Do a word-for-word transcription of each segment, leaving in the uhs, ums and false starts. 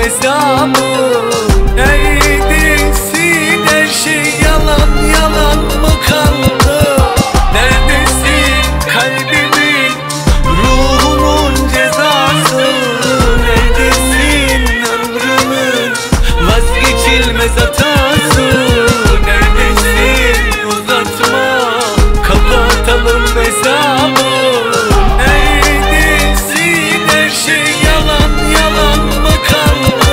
hesabı. Neredesin, her şey yalan yalan mı kaldı? Neredesin kalbimin, ruhumun cezası? Neredesin ömrümün vazgeçilmez hatası? Neredesin, uzatma, kapatalım hesabı. Neredesin, her şey yalan yalan mı kaldı?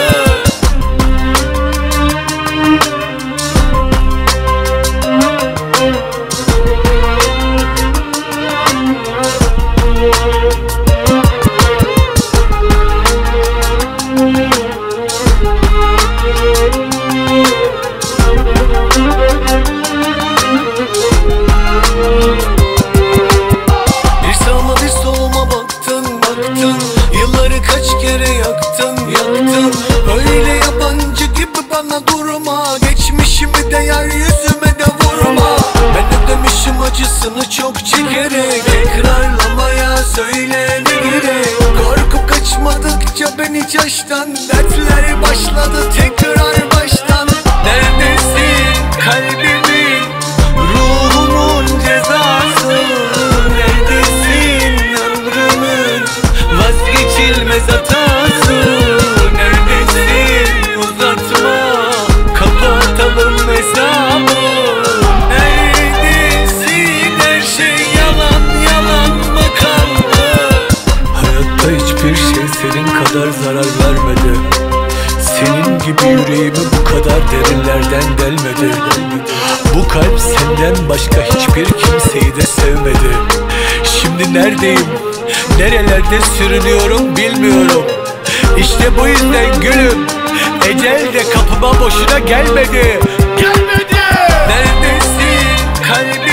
Bir sağıma bir soluma baktın baktın, yılları kaç kere yaktın yaktın. Öyle yabancı gibi bana durma, geçmişimi de yeryüzüme de vurma. Ben ödemişim acısını çok çekerek, tekrarlamaya söyle ne gerek? Korkup kaçmadıkça ben hiç açtan, dertler başladı tekrar baştan. Neredesin kalbimin, ruhumun cezası? Neredesin ömrümün vazgeçilmez hatası? Neredesin, uzatma, kapatalım hesabı. Neredesin, her şey yalan yalan mı kaldı? Hayatta hiçbir şey senin kadar zarar vermedi. Senin gibi yüreğimi bu kadar derinlerden delmedi. Bu kalp senden başka hiçbir kimseyi de sevmedi. Şimdi neredeyim, nerelerde sürünüyorum bilmiyorum. İşte bu yüzden gülüm, ecel de kapıma boşuna gelmedi. Gelmedi. Neredesin kalbim?